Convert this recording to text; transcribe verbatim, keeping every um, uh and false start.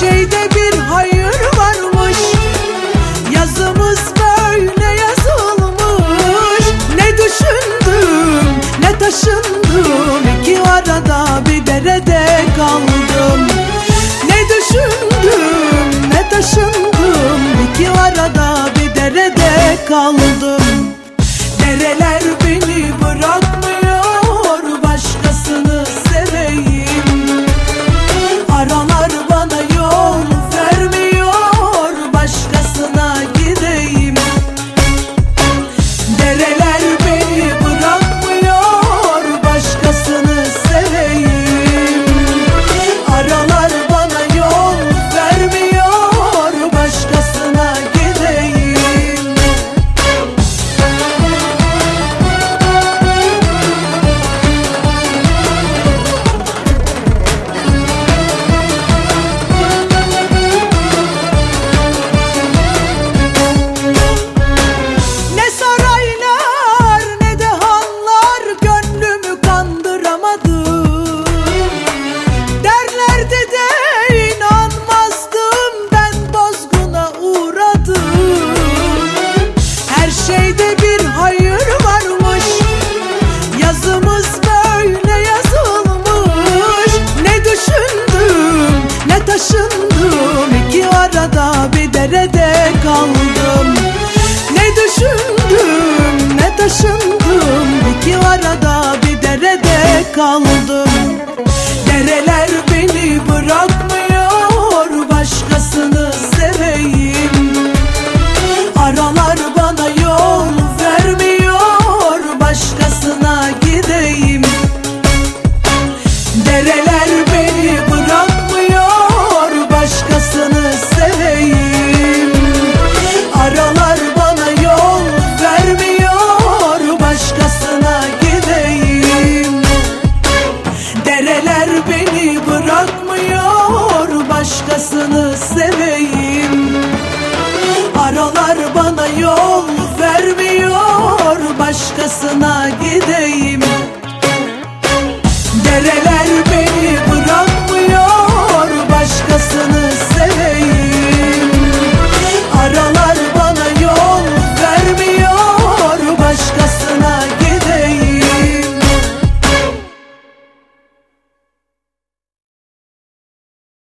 şeyde bir hayır varmış, yazımız böyle yazılmış. Ne düşündüm ne taşındım, iki arada bir derede kaldım. Ne düşündüm ne taşındım, iki arada bir derede kaldım. Dereler beni bırakmıyor, başkasını seveyim. Aralar bana yol vermiyor, başkasına gideyim. Dereler beni bırakmıyor, başkasını seveyim. Aralar bana yol vermiyor, başkasına gideyim. Ne saraylar ne de hanlar gönlümü kandıramadı. Derlerdi de inanmazdım, ben bozguna uğradım. Her şeyde bir hayır varmış, yazımız böyle yazılmış. Ne düşündüm ne taşındım, iki arada bir derede kaldım. Ne düşündüm ne taşındım, iki arada bir derede kaldım. Dereler beni bırakmıyor, başkasını seveyim. Aralar bana yol vermiyor, başkasına gideyim. Dereler beni bırakmıyor, başkasını seveyim. Aralar bana yol vermiyor, başkasına gideyim. Dereler beni bırakmıyor, başkasını seveyim. Aralar bana yol vermiyor, başkasına gideyim. Dereler